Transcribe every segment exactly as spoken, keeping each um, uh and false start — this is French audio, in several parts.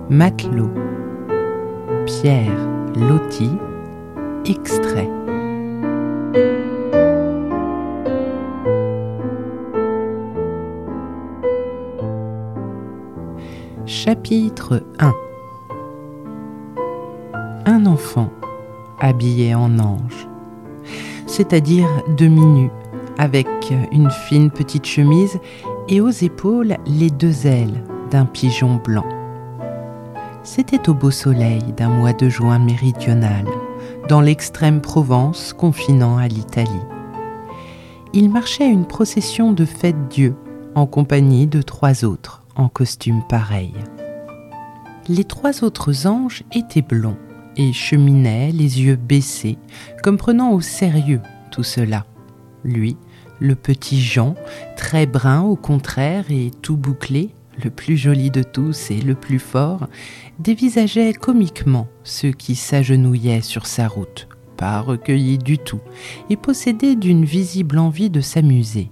Matelot, Pierre Loti, extrait. Chapitre un. Un enfant habillé en ange, c'est-à-dire demi-nu, avec une fine petite chemise et aux épaules les deux ailes d'un pigeon blanc. C'était au beau soleil d'un mois de juin méridional, dans l'extrême Provence confinant à l'Italie. Il marchait une procession de fête-dieu en compagnie de trois autres en costume pareil. Les trois autres anges étaient blonds et cheminaient les yeux baissés, comme prenant au sérieux tout cela. Lui, le petit Jean, très brun au contraire et tout bouclé, le plus joli de tous et le plus fort, dévisageait comiquement ceux qui s'agenouillaient sur sa route, pas recueillis du tout, et possédés d'une visible envie de s'amuser.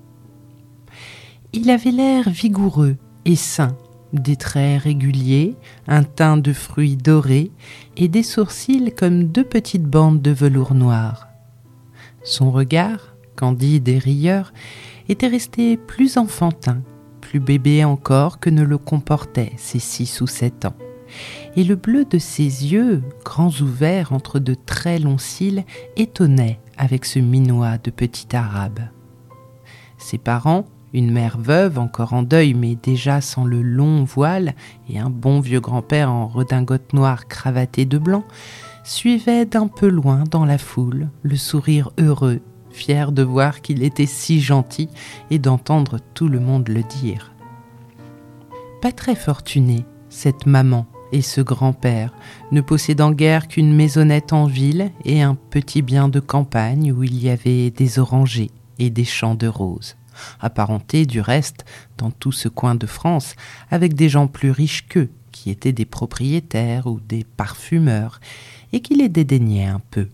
Il avait l'air vigoureux et sain, des traits réguliers, un teint de fruits dorés et des sourcils comme deux petites bandes de velours noir. Son regard, candide et rieur, était resté plus enfantin, plus bébé encore que ne le comportaient ses six ou sept ans. Et le bleu de ses yeux, grands ouverts entre de très longs cils, étonnait avec ce minois de petit arabe. Ses parents, une mère veuve encore en deuil mais déjà sans le long voile et un bon vieux grand-père en redingote noire cravaté de blanc, suivaient d'un peu loin dans la foule le sourire heureux, fier de voir qu'il était si gentil et d'entendre tout le monde le dire. Pas très fortunée, cette maman et ce grand-père, ne possédant guère qu'une maisonnette en ville et un petit bien de campagne où il y avait des orangers et des champs de roses, apparentés du reste dans tout ce coin de France avec des gens plus riches qu'eux, qui étaient des propriétaires ou des parfumeurs, et qui les dédaignaient un peu.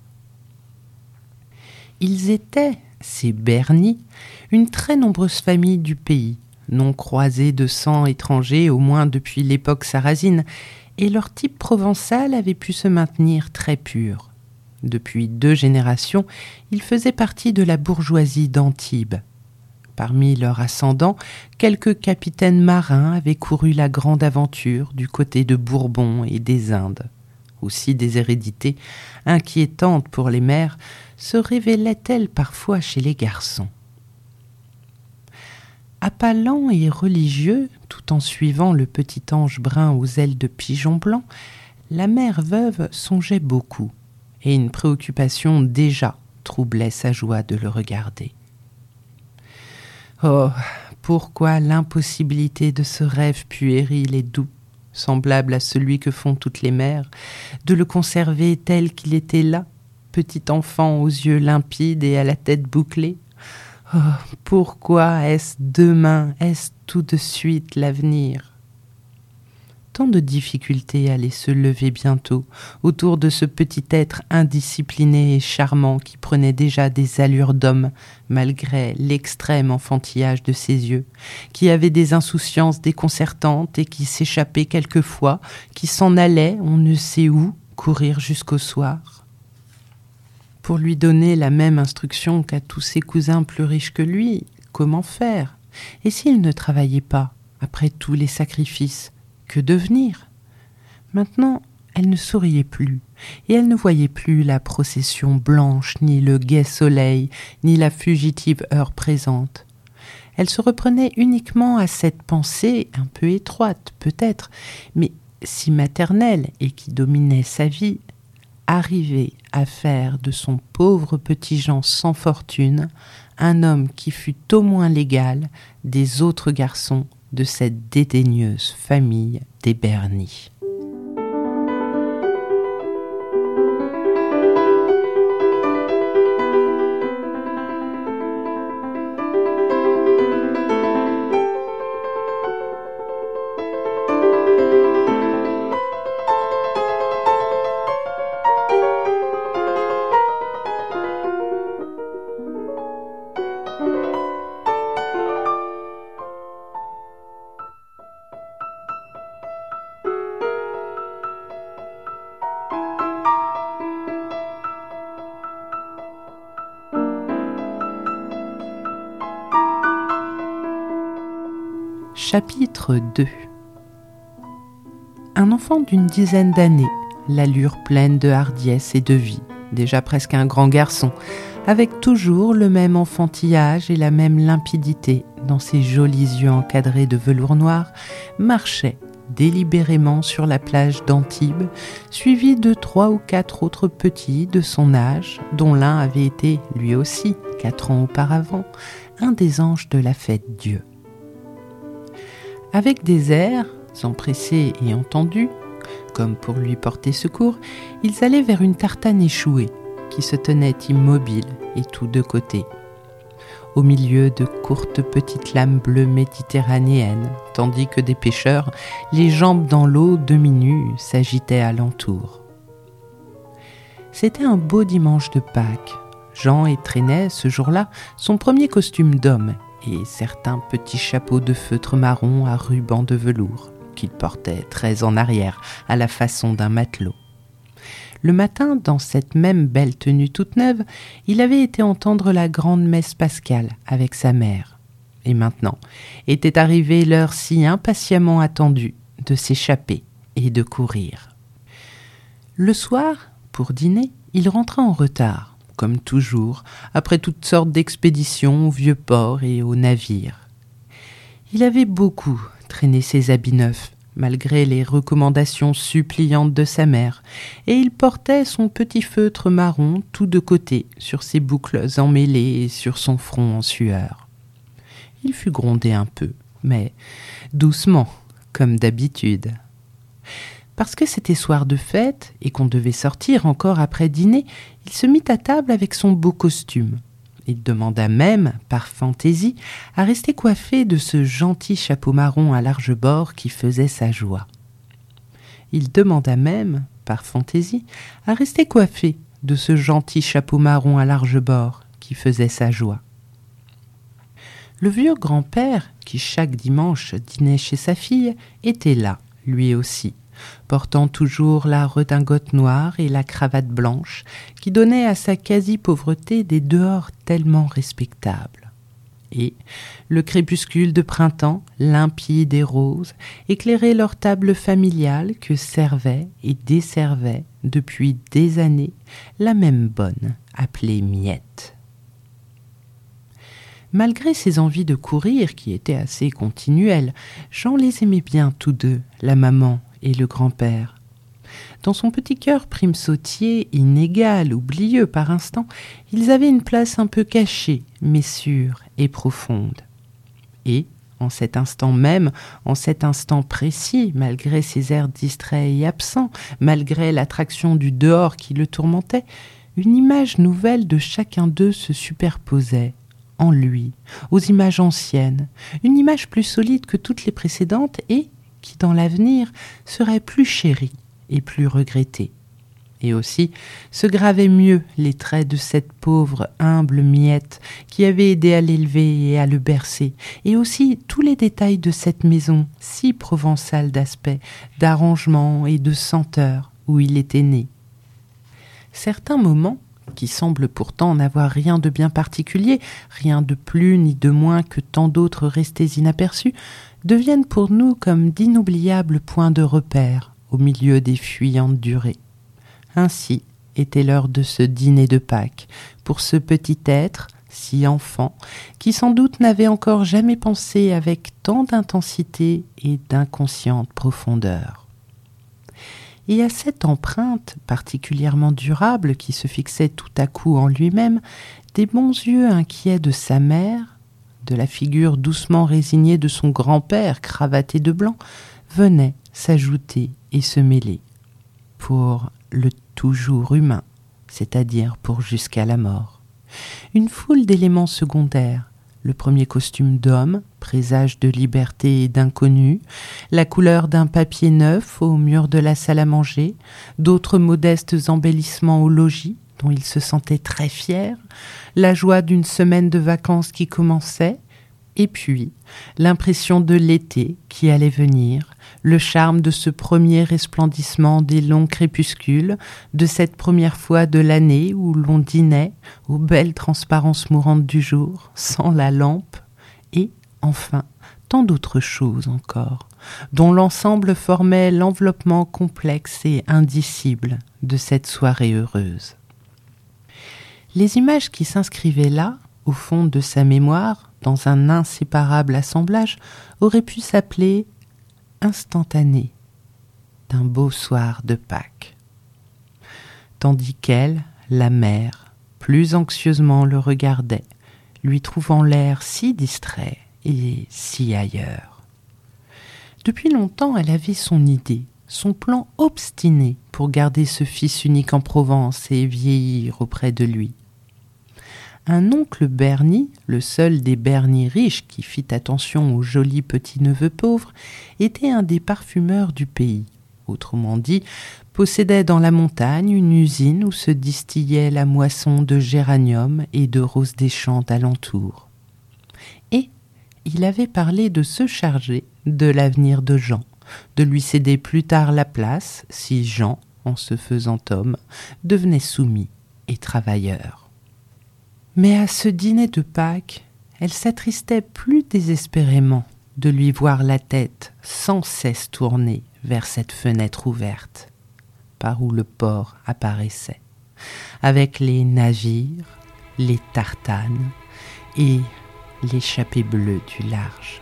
Ils étaient, ces Bernis, une très nombreuse famille du pays, non croisée de sang étranger au moins depuis l'époque sarrasine, et leur type provençal avait pu se maintenir très pur. Depuis deux générations, ils faisaient partie de la bourgeoisie d'Antibes. Parmi leurs ascendants, quelques capitaines marins avaient couru la grande aventure du côté de Bourbon et des Indes. Aussi des hérédités inquiétantes pour les mères se révélaient-elles parfois chez les garçons. À pas lents et religieux, tout en suivant le petit ange brun aux ailes de pigeon blanc, la mère veuve songeait beaucoup, et une préoccupation déjà troublait sa joie de le regarder. Oh, pourquoi l'impossibilité de ce rêve puéril et doux, semblable à celui que font toutes les mères, de le conserver tel qu'il était là, petit enfant aux yeux limpides et à la tête bouclée? Oh, pourquoi est-ce demain, est-ce tout de suite l'avenir? Tant de difficultés allaient se lever bientôt autour de ce petit être indiscipliné et charmant qui prenait déjà des allures d'homme malgré l'extrême enfantillage de ses yeux, qui avait des insouciances déconcertantes et qui s'échappait quelquefois, qui s'en allait, on ne sait où, courir jusqu'au soir. Pour lui donner la même instruction qu'à tous ses cousins plus riches que lui, comment faire? Et s'il ne travaillait pas, après tous les sacrifices, que devenir? Maintenant, elle ne souriait plus, et elle ne voyait plus la procession blanche, ni le gai soleil, ni la fugitive heure présente. Elle se reprenait uniquement à cette pensée, un peu étroite peut-être, mais si maternelle et qui dominait sa vie, arriver à faire de son pauvre petit Jean sans fortune un homme qui fût au moins l'égal des autres garçons de cette dédaigneuse famille des Bernis. Chapitre deux. Un enfant d'une dizaine d'années, l'allure pleine de hardiesse et de vie, déjà presque un grand garçon, avec toujours le même enfantillage et la même limpidité dans ses jolis yeux encadrés de velours noir, marchait délibérément sur la plage d'Antibes, suivi de trois ou quatre autres petits de son âge, dont l'un avait été, lui aussi, quatre ans auparavant, un des anges de la fête Dieu. Avec des airs, empressés et entendus, comme pour lui porter secours, ils allaient vers une tartane échouée, qui se tenait immobile et tout de côté, au milieu de courtes petites lames bleues méditerranéennes, tandis que des pêcheurs, les jambes dans l'eau demi-nus, s'agitaient alentour. C'était un beau dimanche de Pâques. Jean étrenait, ce jour-là, son premier costume d'homme et certains petits chapeaux de feutre marron à rubans de velours, qu'il portait très en arrière, à la façon d'un matelot. Le matin, dans cette même belle tenue toute neuve, il avait été entendre la grande messe pascale avec sa mère. Et maintenant, était arrivée l'heure si impatiemment attendue de s'échapper et de courir. Le soir, pour dîner, il rentra en retard, comme toujours, après toutes sortes d'expéditions au vieux port et aux navires. Il avait beaucoup traîné ses habits neufs, malgré les recommandations suppliantes de sa mère, et il portait son petit feutre marron tout de côté sur ses boucles emmêlées et sur son front en sueur. Il fut grondé un peu, mais doucement, comme d'habitude. Parce que c'était soir de fête et qu'on devait sortir encore après dîner, il se mit à table avec son beau costume. Il demanda même, par fantaisie, à rester coiffé de ce gentil chapeau marron à large bord qui faisait sa joie. Il demanda même, par fantaisie, à rester coiffé de ce gentil chapeau marron à large bord qui faisait sa joie. Le vieux grand-père, qui chaque dimanche dînait chez sa fille, était là, lui aussi, portant toujours la redingote noire et la cravate blanche qui donnait à sa quasi-pauvreté des dehors tellement respectables. Et le crépuscule de printemps, limpide et rose, éclairait leur table familiale que servait et desservait depuis des années la même bonne appelée Miette. Malgré ses envies de courir qui étaient assez continuelles, Jean les aimait bien tous deux, la maman et le grand-père. Dans son petit cœur prime-sautier, inégal, oublieux par instants, ils avaient une place un peu cachée, mais sûre et profonde. Et, en cet instant même, en cet instant précis, malgré ses airs distraits et absents, malgré l'attraction du dehors qui le tourmentait, une image nouvelle de chacun d'eux se superposait, en lui, aux images anciennes, une image plus solide que toutes les précédentes et, qui dans l'avenir serait plus chérie et plus regrettée. Et aussi se gravaient mieux les traits de cette pauvre, humble Miette qui avait aidé à l'élever et à le bercer, et aussi tous les détails de cette maison si provençale d'aspect, d'arrangement et de senteur où il était né. Certains moments, qui semblent pourtant n'avoir rien de bien particulier, rien de plus ni de moins que tant d'autres restés inaperçus, deviennent pour nous comme d'inoubliables points de repère au milieu des fuyantes durées. Ainsi était l'heure de ce dîner de Pâques pour ce petit être, si enfant, qui sans doute n'avait encore jamais pensé avec tant d'intensité et d'inconsciente profondeur. Et à cette empreinte particulièrement durable qui se fixait tout à coup en lui-même, des bons yeux inquiets de sa mère, de la figure doucement résignée de son grand-père cravaté de blanc, venaient s'ajouter et se mêler, pour le toujours humain, c'est-à-dire pour jusqu'à la mort. Une foule d'éléments secondaires, le premier costume d'homme, présage de liberté et d'inconnu, la couleur d'un papier neuf au mur de la salle à manger, d'autres modestes embellissements au logis, dont il se sentait très fier, la joie d'une semaine de vacances qui commençait, et puis l'impression de l'été qui allait venir, le charme de ce premier resplendissement des longs crépuscules, de cette première fois de l'année où l'on dînait aux belles transparences mourantes du jour, sans la lampe, et, enfin, tant d'autres choses encore, dont l'ensemble formait l'enveloppement complexe et indicible de cette soirée heureuse. Les images qui s'inscrivaient là, au fond de sa mémoire, dans un inséparable assemblage, auraient pu s'appeler instantanées d'un beau soir de Pâques. Tandis qu'elle, la mère, plus anxieusement le regardait, lui trouvant l'air si distrait et si ailleurs. Depuis longtemps, elle avait son idée, son plan obstiné pour garder ce fils unique en Provence et vieillir auprès de lui. Un oncle Bernie, le seul des Bernie riches qui fit attention au joli petit-neveu pauvre, était un des parfumeurs du pays. Autrement dit, possédait dans la montagne une usine où se distillait la moisson de géranium et de roses des champs d'alentour. Et il avait parlé de se charger de l'avenir de Jean, de lui céder plus tard la place si Jean, en se faisant homme, devenait soumis et travailleur. Mais à ce dîner de Pâques, elle s'attristait plus désespérément de lui voir la tête sans cesse tournée vers cette fenêtre ouverte, par où le port apparaissait, avec les navires, les tartanes et l'échappée bleue du large.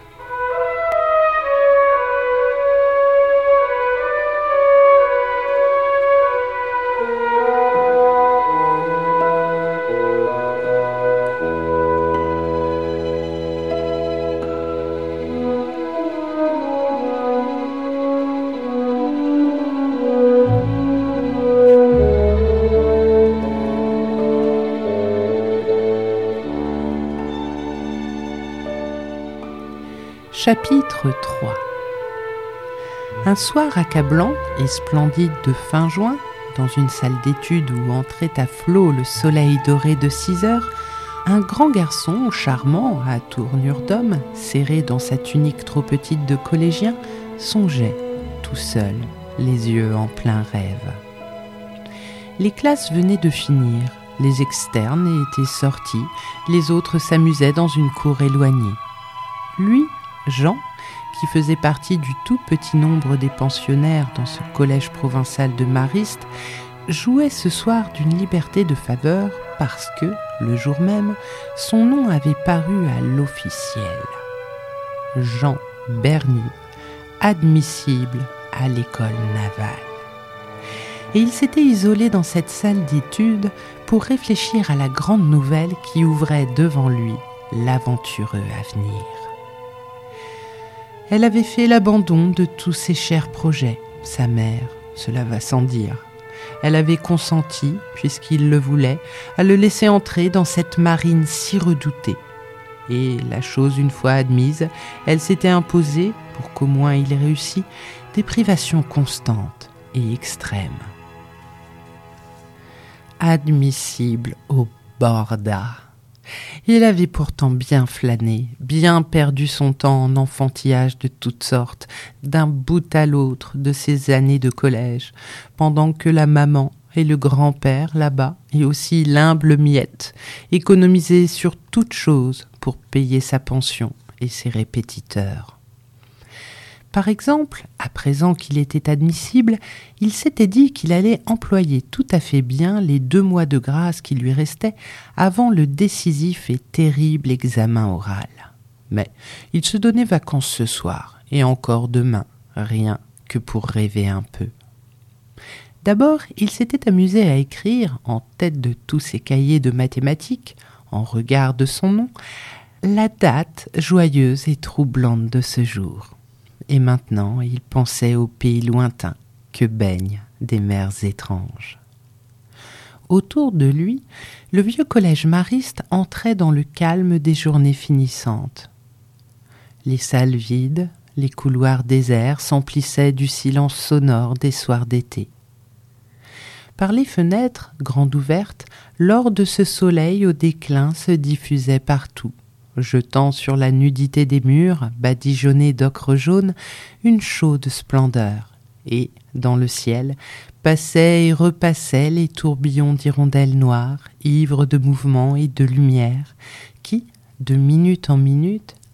Chapitre trois. Un soir accablant et splendide de fin juin, dans une salle d'études où entrait à flot le soleil doré de six heures, un grand garçon charmant à tournure d'homme, serré dans sa tunique trop petite de collégien, songeait, tout seul, les yeux en plein rêve. Les classes venaient de finir, les externes étaient sortis, les autres s'amusaient dans une cour éloignée. Lui, Jean, qui faisait partie du tout petit nombre des pensionnaires dans ce collège provincial de Mariste, jouait ce soir d'une liberté de faveur parce que, le jour même, son nom avait paru à l'officiel. Jean Bernie, admissible à l'école navale. Et il s'était isolé dans cette salle d'études pour réfléchir à la grande nouvelle qui ouvrait devant lui l'aventureux avenir. Elle avait fait l'abandon de tous ses chers projets, sa mère, cela va sans dire. Elle avait consenti, puisqu'il le voulait, à le laisser entrer dans cette marine si redoutée. Et, la chose une fois admise, elle s'était imposée, pour qu'au moins il réussît, des privations constantes et extrêmes. Admissible au borda. Il avait pourtant bien flâné, bien perdu son temps en enfantillage de toutes sortes, d'un bout à l'autre de ses années de collège, pendant que la maman et le grand-père là-bas, et aussi l'humble Miette, économisaient sur toute chose pour payer sa pension et ses répétiteurs. Par exemple, à présent qu'il était admissible, il s'était dit qu'il allait employer tout à fait bien les deux mois de grâce qui lui restaient avant le décisif et terrible examen oral. Mais il se donnait vacances ce soir, et encore demain, rien que pour rêver un peu. D'abord, il s'était amusé à écrire, en tête de tous ses cahiers de mathématiques, en regard de son nom, la date joyeuse et troublante de ce jour. Et maintenant, il pensait au pays lointain que baignent des mers étranges. Autour de lui, le vieux collège mariste entrait dans le calme des journées finissantes. Les salles vides, les couloirs déserts s'emplissaient du silence sonore des soirs d'été. Par les fenêtres, grandes ouvertes, l'or de ce soleil au déclin se diffusait partout, jetant sur la nudité des murs, badigeonnés d'ocre jaune, une chaude splendeur, et, dans le ciel, passaient et repassaient les tourbillons d'hirondelles noires, ivres de mouvement et de lumière, qui, de minute en minute,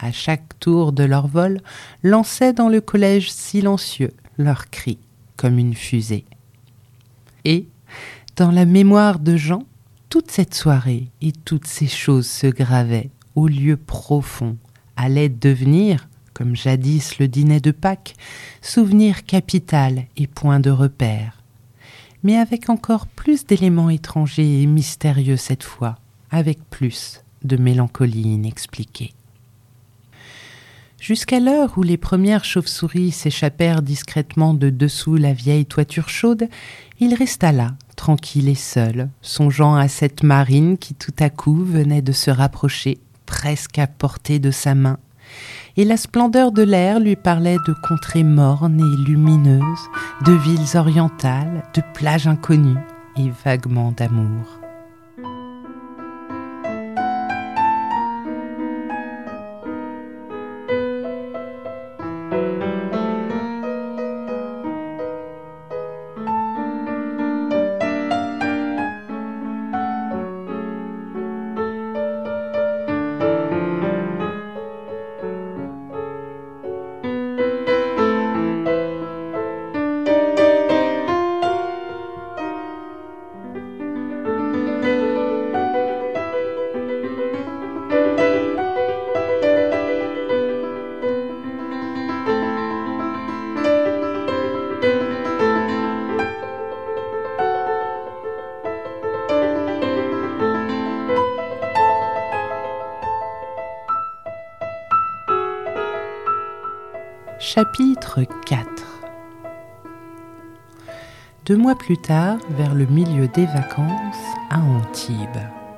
à chaque tour de leur vol, lançaient dans le collège silencieux leurs cris comme une fusée. Et, dans la mémoire de Jean, toute cette soirée et toutes ces choses se gravaient au lieu profond, allaient devenir, comme jadis le dîner de Pâques, souvenir capital et point de repère, mais avec encore plus d'éléments étrangers et mystérieux cette fois, avec plus de mélancolie inexpliquée. Jusqu'à l'heure où les premières chauves-souris s'échappèrent discrètement de dessous la vieille toiture chaude, il resta là, tranquille et seul, songeant à cette marine qui tout à coup venait de se rapprocher, presque à portée de sa main, et la splendeur de l'air lui parlait de contrées mornes et lumineuses, de villes orientales, de plages inconnues et vaguement d'amour. Chapitre quatre. Deux mois plus tard, vers le milieu des vacances, à Antibes.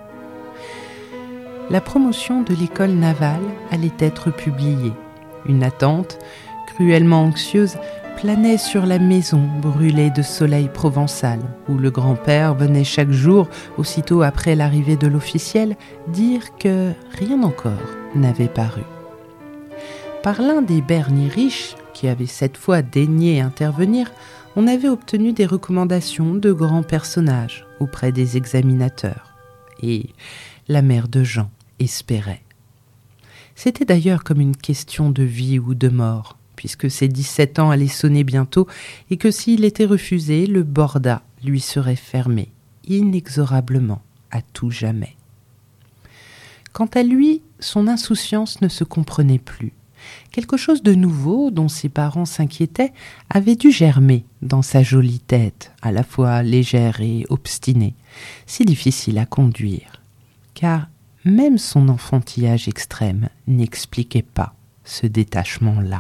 La promotion de l'école navale allait être publiée. Une attente, cruellement anxieuse, planait sur la maison brûlée de soleil provençal, où le grand-père venait chaque jour, aussitôt après l'arrivée de l'officiel, dire que rien encore n'avait paru. Par l'un des berniers riches, qui avait cette fois daigné intervenir, on avait obtenu des recommandations de grands personnages auprès des examinateurs. Et la mère de Jean espérait. C'était d'ailleurs comme une question de vie ou de mort, puisque ses dix-sept ans allaient sonner bientôt et que s'il était refusé, le borda lui serait fermé, inexorablement, à tout jamais. Quant à lui, son insouciance ne se comprenait plus. Quelque chose de nouveau, dont ses parents s'inquiétaient, avait dû germer dans sa jolie tête, à la fois légère et obstinée, si difficile à conduire. Car même son enfantillage extrême n'expliquait pas ce détachement-là.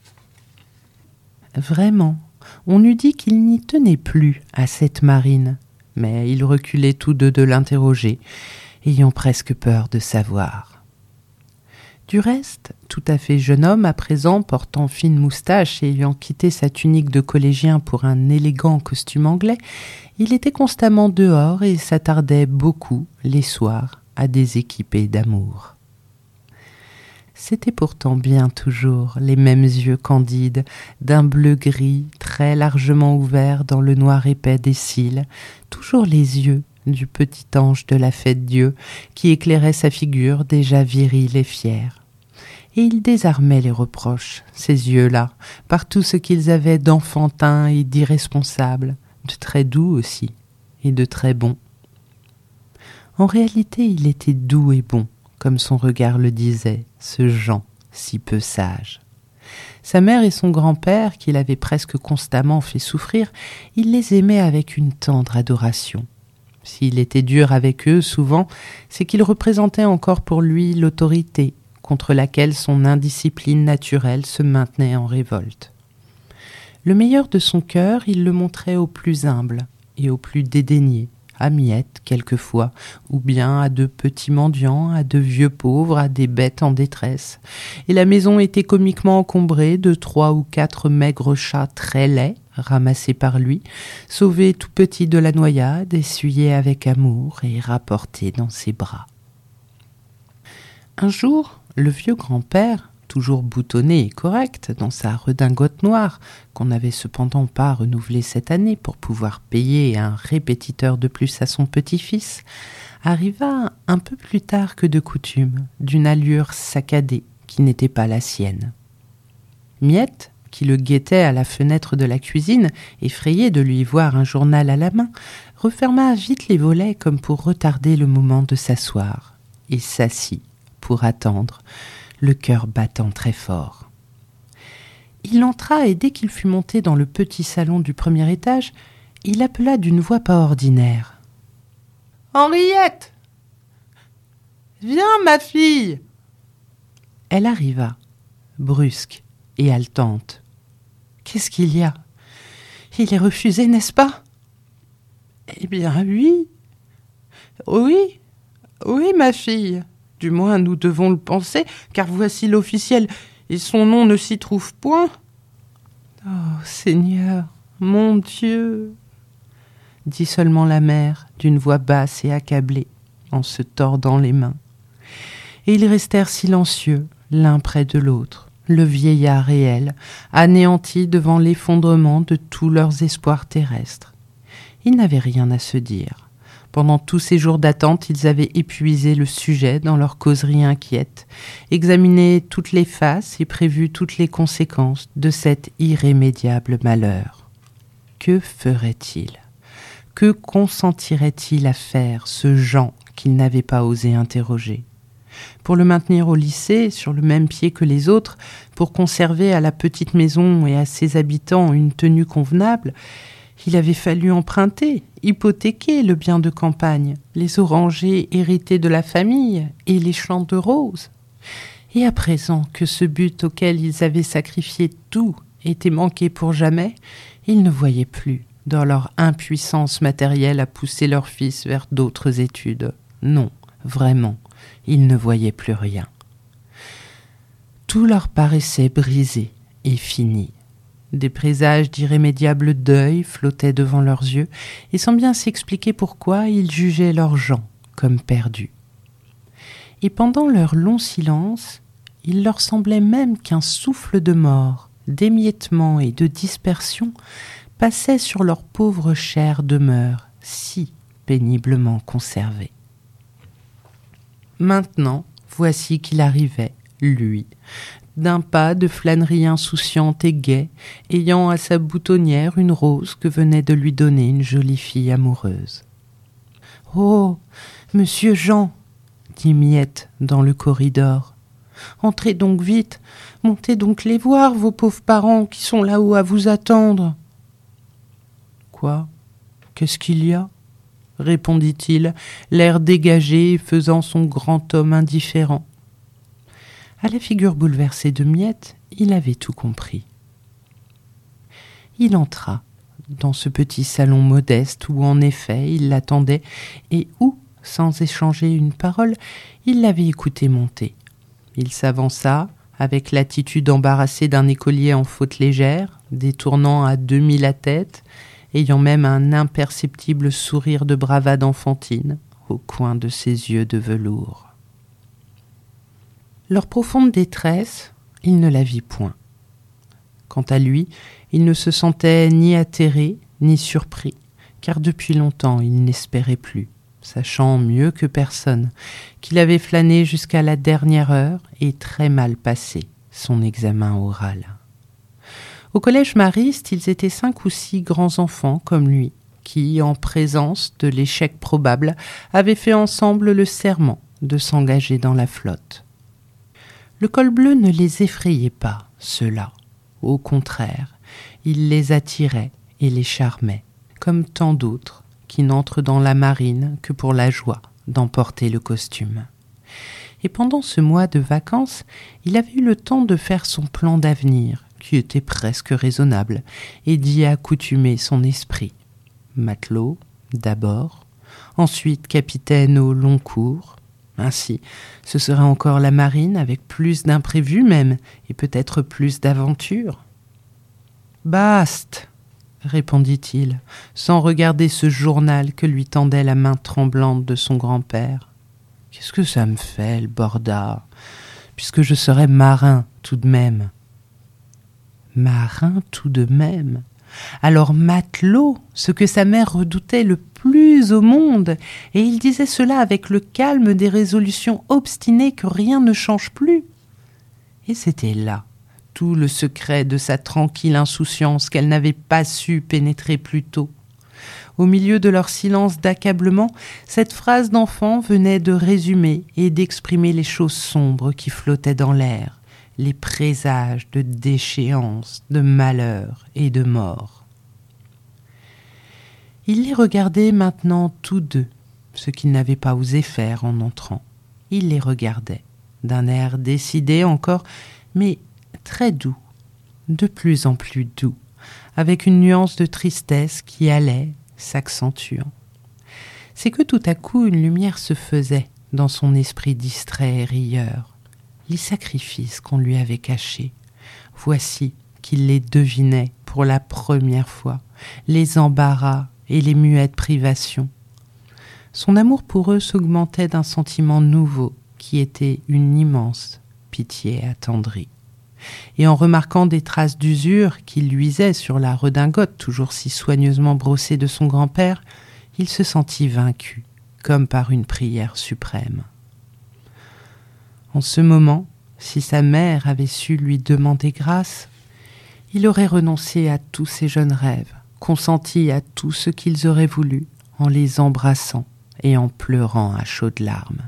Vraiment, on eût dit qu'il n'y tenait plus à cette marine, mais ils reculaient tous deux de l'interroger, ayant presque peur de savoir. Du reste, tout à fait jeune homme, à présent portant fine moustache et ayant quitté sa tunique de collégien pour un élégant costume anglais, il était constamment dehors et s'attardait beaucoup, les soirs, à des équipées d'amour. C'étaient pourtant bien toujours les mêmes yeux candides, d'un bleu-gris très largement ouverts dans le noir épais des cils, toujours les yeux du petit ange de la Fête-Dieu qui éclairait sa figure déjà virile et fière. Et il désarmait les reproches, ces yeux-là, par tout ce qu'ils avaient d'enfantin et d'irresponsable, de très doux aussi, et de très bon. En réalité, il était doux et bon, comme son regard le disait, ce Jean si peu sage. Sa mère et son grand-père, qui l'avaient presque constamment fait souffrir, il les aimait avec une tendre adoration. S'il était dur avec eux, souvent, c'est qu'il représentait encore pour lui l'autorité, contre laquelle son indiscipline naturelle se maintenait en révolte. Le meilleur de son cœur, il le montrait aux plus humbles et aux plus dédaignés, à miettes quelquefois, ou bien à de petits mendiants, à de vieux pauvres, à des bêtes en détresse. Et la maison était comiquement encombrée de trois ou quatre maigres chats très laids, ramassés par lui, sauvés tout petits de la noyade, essuyés avec amour et rapportés dans ses bras. Un jour, le vieux grand-père, toujours boutonné et correct dans sa redingote noire, qu'on n'avait cependant pas renouvelée cette année pour pouvoir payer un répétiteur de plus à son petit-fils, arriva un peu plus tard que de coutume, d'une allure saccadée, qui n'était pas la sienne. Miette, qui le guettait à la fenêtre de la cuisine, effrayée de lui voir un journal à la main, referma vite les volets comme pour retarder le moment de s'asseoir, et s'assit pour attendre, le cœur battant très fort. Il entra et dès qu'il fut monté dans le petit salon du premier étage, il appela d'une voix pas ordinaire. « Henriette ! Viens, ma fille !» Elle arriva, brusque et haletante. « Qu'est-ce qu'il y a ? Il est refusé, n'est-ce pas ? » ?»« Eh bien, oui. Oui, oui, ma fille. Du moins, nous devons le penser, car voici l'officiel, et son nom ne s'y trouve point. »« Oh, Seigneur, mon Dieu !» dit seulement la mère, d'une voix basse et accablée, en se tordant les mains. Et ils restèrent silencieux, l'un près de l'autre, le vieillard et elle, anéantis devant l'effondrement de tous leurs espoirs terrestres. Ils n'avaient rien à se dire. Pendant tous ces jours d'attente, ils avaient épuisé le sujet dans leur causerie inquiète, examiné toutes les faces et prévu toutes les conséquences de cet irrémédiable malheur. Que ferait-il ? Que consentirait-il à faire, ce Jean qu'il n'avait pas osé interroger ? Pour le maintenir au lycée, sur le même pied que les autres, pour conserver à la petite maison et à ses habitants une tenue convenable, il avait fallu emprunter, hypothéquer le bien de campagne, les orangers hérités de la famille et les champs de roses. Et à présent que ce but auquel ils avaient sacrifié tout était manqué pour jamais, ils ne voyaient plus, dans leur impuissance matérielle, à pousser leur fils vers d'autres études. Non, vraiment, ils ne voyaient plus rien. Tout leur paraissait brisé et fini. Des présages d'irrémédiable deuil flottaient devant leurs yeux, et sans bien s'expliquer pourquoi, ils jugeaient leur Jean comme perdu. Et pendant leur long silence, il leur semblait même qu'un souffle de mort, d'émiettement et de dispersion passait sur leur pauvre chère demeure, si péniblement conservée. Maintenant, voici qu'il arrivait, lui, d'un pas de flânerie insouciante et gaie, ayant à sa boutonnière une rose que venait de lui donner une jolie fille amoureuse. « Oh, monsieur Jean !» dit Miette dans le corridor. « Entrez donc vite, montez donc les voir, vos pauvres parents qui sont là-haut à vous attendre. »« Quoi ? Qu'est-ce qu'il y a ?» répondit-il, l'air dégagé et faisant son grand homme indifférent. À la figure bouleversée de Miette, il avait tout compris. Il entra dans ce petit salon modeste où, en effet, il l'attendait et où, sans échanger une parole, il l'avait écouté monter. Il s'avança, avec l'attitude embarrassée d'un écolier en faute légère, détournant à demi la tête, ayant même un imperceptible sourire de bravade enfantine au coin de ses yeux de velours. Leur profonde détresse, il ne la vit point. Quant à lui, il ne se sentait ni atterré, ni surpris, car depuis longtemps il n'espérait plus, sachant mieux que personne qu'il avait flâné jusqu'à la dernière heure et très mal passé son examen oral. Au collège mariste, ils étaient cinq ou six grands enfants comme lui, qui, en présence de l'échec probable, avaient fait ensemble le serment de s'engager dans la flotte. Le col bleu ne les effrayait pas, ceux-là. Au contraire, il les attirait et les charmait, comme tant d'autres qui n'entrent dans la marine que pour la joie d'emporter le costume. Et pendant ce mois de vacances, il avait eu le temps de faire son plan d'avenir, qui était presque raisonnable, et d'y accoutumer son esprit. Matelot, d'abord, ensuite capitaine au long cours. Ainsi, ce serait encore la marine avec plus d'imprévus même, et peut-être plus d'aventures. « Baste !» répondit-il, sans regarder ce journal que lui tendait la main tremblante de son grand-père. « Qu'est-ce que ça me fait, le borda, puisque je serais marin tout de même. » Marin tout de même. Alors matelot, ce que sa mère redoutait le plus au monde, et il disait cela avec le calme des résolutions obstinées que rien ne change plus. Et c'était là tout le secret de sa tranquille insouciance qu'elle n'avait pas su pénétrer plus tôt. Au milieu de leur silence d'accablement, cette phrase d'enfant venait de résumer et d'exprimer les choses sombres qui flottaient dans l'air, les présages de déchéance, de malheur et de mort. Il les regardait maintenant tous deux, ce qu'il n'avait pas osé faire en entrant. Il les regardait, d'un air décidé encore, mais très doux, de plus en plus doux, avec une nuance de tristesse qui allait s'accentuant. C'est que tout à coup une lumière se faisait dans son esprit distrait et rieur. Les sacrifices qu'on lui avait cachés, voici qu'il les devinait pour la première fois, les embarras et les muettes privations. Son amour pour eux s'augmentait d'un sentiment nouveau qui était une immense pitié attendrie. Et en remarquant des traces d'usure qui luisaient sur la redingote toujours si soigneusement brossée de son grand-père, il se sentit vaincu, comme par une prière suprême. En ce moment, si sa mère avait su lui demander grâce, il aurait renoncé à tous ses jeunes rêves, consenti à tout ce qu'ils auraient voulu, en les embrassant et en pleurant à chaudes larmes.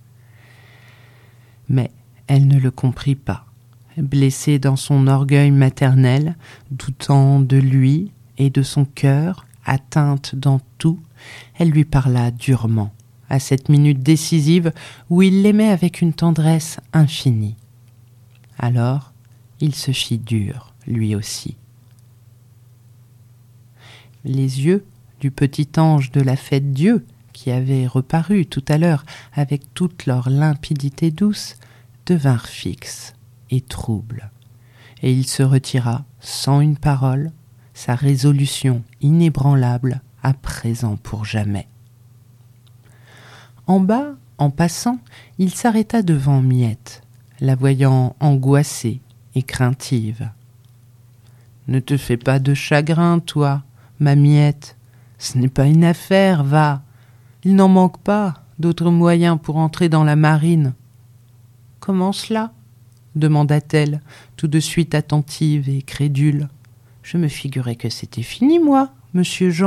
Mais elle ne le comprit pas. Blessée dans son orgueil maternel, doutant de lui et de son cœur, atteinte dans tout, elle lui parla durement, à cette minute décisive où il l'aimait avec une tendresse infinie. Alors, il se fit dur, lui aussi. Les yeux du petit ange de la fête Dieu, qui avait reparu tout à l'heure avec toute leur limpidité douce, devinrent fixes et trouble, et il se retira sans une parole, sa résolution inébranlable à présent pour jamais. En bas, en passant, il s'arrêta devant Miette, la voyant angoissée et craintive. « Ne te fais pas de chagrin, toi, ma Miette, ce n'est pas une affaire, va, il n'en manque pas d'autres moyens pour entrer dans la marine. »« Comment cela ?» demanda-t-elle, tout de suite attentive et crédule. « Je me figurais que c'était fini, moi, monsieur Jean. »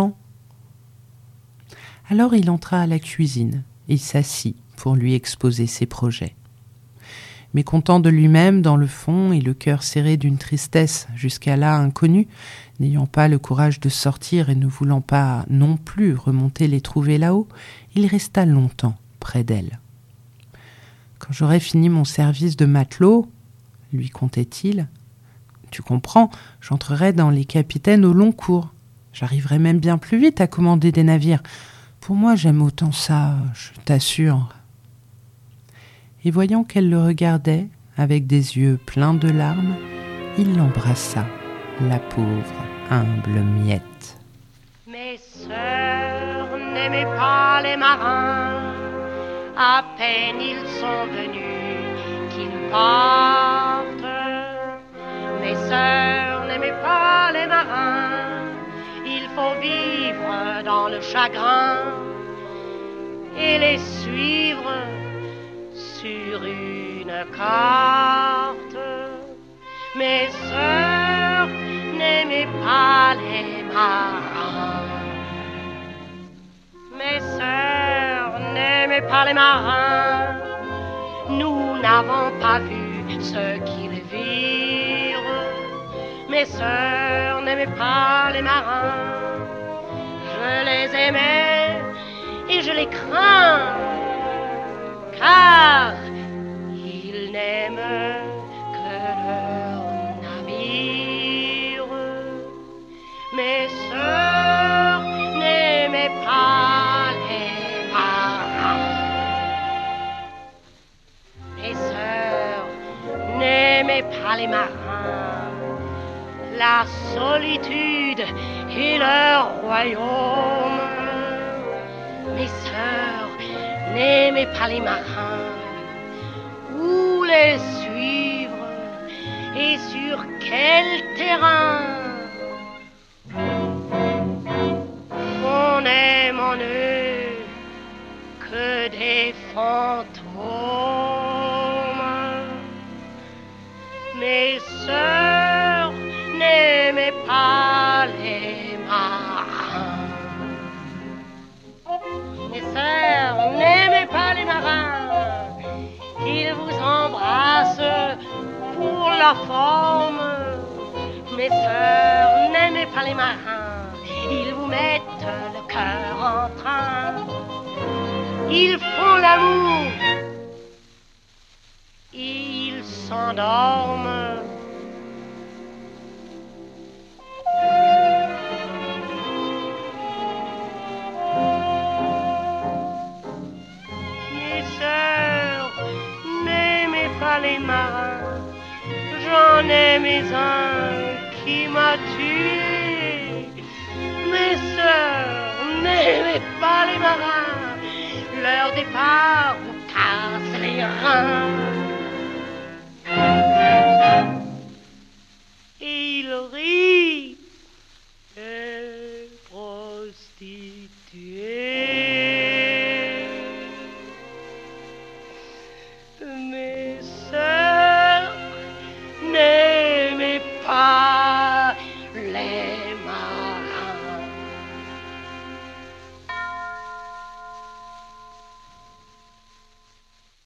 Alors il entra à la cuisine et s'assit pour lui exposer ses projets. Mécontent de lui-même dans le fond et le cœur serré d'une tristesse jusqu'à là inconnue, n'ayant pas le courage de sortir et ne voulant pas non plus remonter les trouver là-haut, il resta longtemps près d'elle. « Quand j'aurai fini mon service de matelot, lui contait-il, tu comprends, j'entrerai dans les capitaines au long cours. J'arriverai même bien plus vite à commander des navires. Pour moi, j'aime autant ça, je t'assure. » Et voyant qu'elle le regardait avec des yeux pleins de larmes, il l'embrassa, la pauvre, humble Miette. Mes sœurs n'aimaient pas les marins, à peine ils sont venus qu'ils partent. Mes sœurs n'aimaient pas les marins, il faut vivre dans le chagrin et les suivre sur une carte. Mes sœurs n'aimaient pas les marins. Mes sœurs n'aimaient pas les marins. Nous n'avons pas vu ce qu'ils virent. Mes sœurs n'aimaient pas les marins. Je les aimais et je les crains, car ils n'aiment que leur navire. Mes sœurs n'aimaient pas les marins. Mes sœurs n'aimaient pas les marins. La solitude est leur royaume. Mes sœurs n'aimaient pas les marins. Où les suivre et sur quel terrain? On n'aime en eux que des fantômes. n'aimez pas les marins. Mes sœurs, n'aimez pas les marins. Ils vous embrassent pour la forme. Mes sœurs, n'aimez pas les marins. Ils vous mettent le cœur en train. Ils font l'amour. Ils s'endorment. Mes sœurs, n'aimez pas les marins. J'en ai mes uns qui m'a tué. Mes sœurs, n'aimez pas les marins. Leur départ vous casse les reins.